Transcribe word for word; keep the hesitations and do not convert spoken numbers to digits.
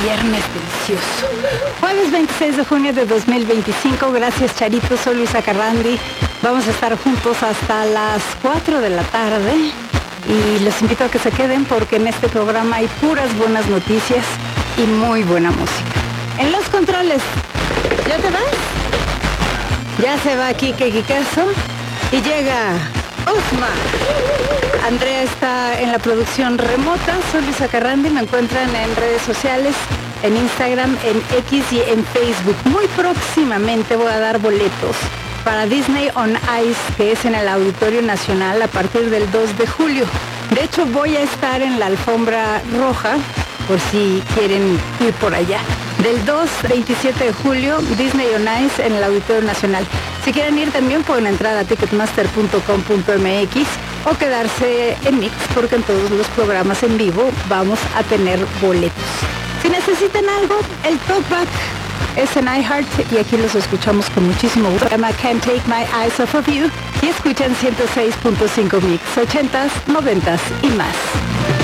viernes delicioso. Jueves veintiséis de junio de dos mil veinticinco. Gracias, Charito. Soy Luisa Carrandi. Vamos a estar juntos hasta las cuatro de la tarde. Y los invito a que se queden porque en este programa hay puras buenas noticias y muy buena música. En los controles, ¿ya te vas? Ya se va Kike Kikazo y llega Osma. Andrea está en la producción remota. Soy Luisa Carrandi. Me encuentran en redes sociales, en Instagram, en X y en Facebook. Muy próximamente voy a dar boletos para Disney on Ice, que es en el Auditorio Nacional a partir del dos de julio. De hecho, voy a estar en la alfombra roja, por si quieren ir por allá. Del dos al veintisiete de julio, Disney on Ice en el Auditorio Nacional. Si quieren ir también pueden entrar a ticketmaster punto com punto m x o quedarse en Mix, porque en todos los programas en vivo vamos a tener boletos. Si necesitan algo, el Talkback es en iHeart y aquí los escuchamos con muchísimo gusto. Se llama Can't Take My Eyes Off of You y escuchan ciento seis punto cinco Mix, ochentas, noventas y más.